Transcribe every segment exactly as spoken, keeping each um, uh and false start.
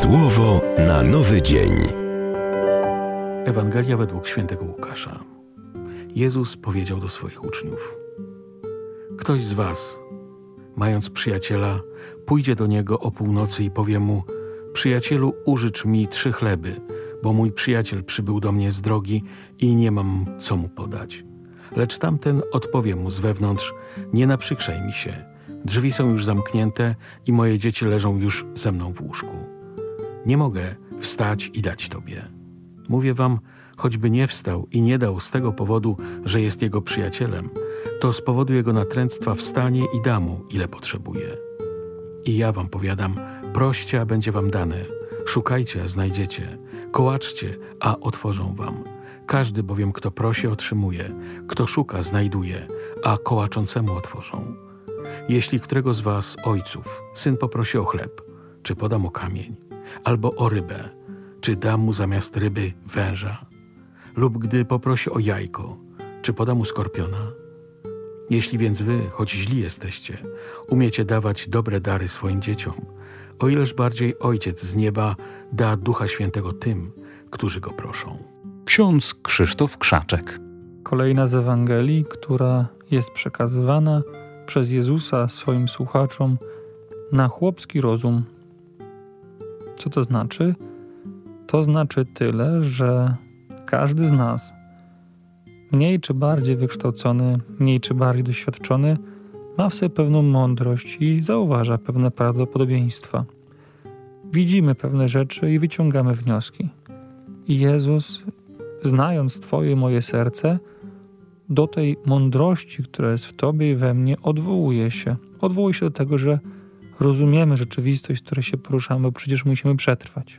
Słowo na nowy dzień. Ewangelia według świętego Łukasza. Jezus powiedział do swoich uczniów: Ktoś z was, mając przyjaciela, pójdzie do niego o północy i powie mu: Przyjacielu, użycz mi trzy chleby, bo mój przyjaciel przybył do mnie z drogi i nie mam co mu podać. Lecz tamten odpowie mu z wewnątrz: Nie naprzykrzaj mi się, drzwi są już zamknięte i moje dzieci leżą już ze mną w łóżku. Nie mogę wstać i dać tobie. Mówię wam, choćby nie wstał i nie dał z tego powodu, że jest jego przyjacielem, to z powodu jego natręctwa wstanie i da mu, ile potrzebuje. I ja wam powiadam, proście, a będzie wam dane, szukajcie, a znajdziecie, kołaczcie, a otworzą wam. Każdy bowiem, kto prosi, otrzymuje, kto szuka, znajduje, a kołaczącemu otworzą. Jeśli którego z was, ojców, syn poprosi o chleb, czy poda mu kamień, albo o rybę, czy da mu zamiast ryby węża? Lub gdy poprosi o jajko, czy poda mu skorpiona? Jeśli więc wy, choć źli jesteście, umiecie dawać dobre dary swoim dzieciom, o ileż bardziej Ojciec z nieba da Ducha Świętego tym, którzy Go proszą. Ksiądz Krzysztof Krzaczek. Kolejna z Ewangelii, która jest przekazywana przez Jezusa swoim słuchaczom na chłopski rozum. Co to znaczy? To znaczy tyle, że każdy z nas, mniej czy bardziej wykształcony, mniej czy bardziej doświadczony, ma w sobie pewną mądrość i zauważa pewne prawdopodobieństwa. Widzimy pewne rzeczy i wyciągamy wnioski. I Jezus, znając Twoje i moje serce, do tej mądrości, która jest w Tobie i we mnie, odwołuje się. Odwołuje się do tego, że rozumiemy rzeczywistość, w której się poruszamy, bo przecież musimy przetrwać.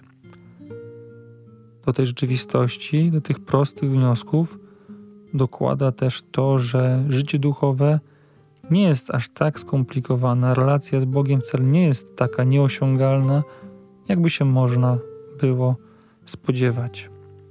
Do tej rzeczywistości, do tych prostych wniosków dokłada też to, że życie duchowe nie jest aż tak skomplikowane, relacja z Bogiem wcale nie jest taka nieosiągalna, jakby się można było spodziewać.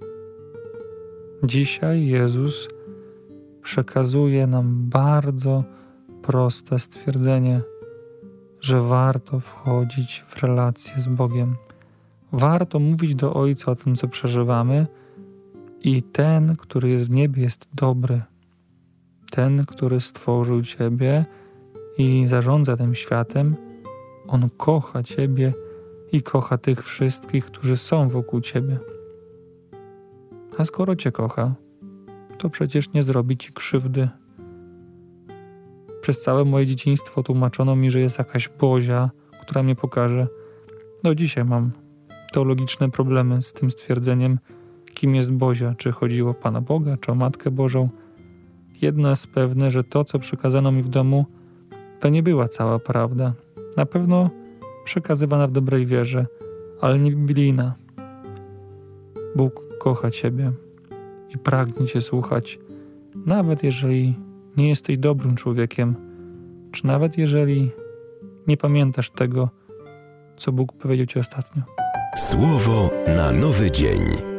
Dzisiaj Jezus przekazuje nam bardzo proste stwierdzenie, że warto wchodzić w relację z Bogiem. Warto mówić do Ojca o tym, co przeżywamy, i ten, który jest w niebie, jest dobry. Ten, który stworzył Ciebie i zarządza tym światem, On kocha Ciebie i kocha tych wszystkich, którzy są wokół Ciebie. A skoro Cię kocha, to przecież nie zrobi Ci krzywdy. Przez całe moje dzieciństwo tłumaczono mi, że jest jakaś Bozia, która mnie pokaże. Do dzisiaj mam teologiczne problemy z tym stwierdzeniem, kim jest Bozia, czy chodziło o Pana Boga, czy o Matkę Bożą. Jedno jest pewne, że to, co przekazano mi w domu, to nie była cała prawda. Na pewno przekazywana w dobrej wierze, ale nie biblijna. Bóg kocha Ciebie i pragnie Cię słuchać, nawet jeżeli nie jesteś dobrym człowiekiem, czy nawet jeżeli nie pamiętasz tego, co Bóg powiedział Ci ostatnio. Słowo na nowy dzień.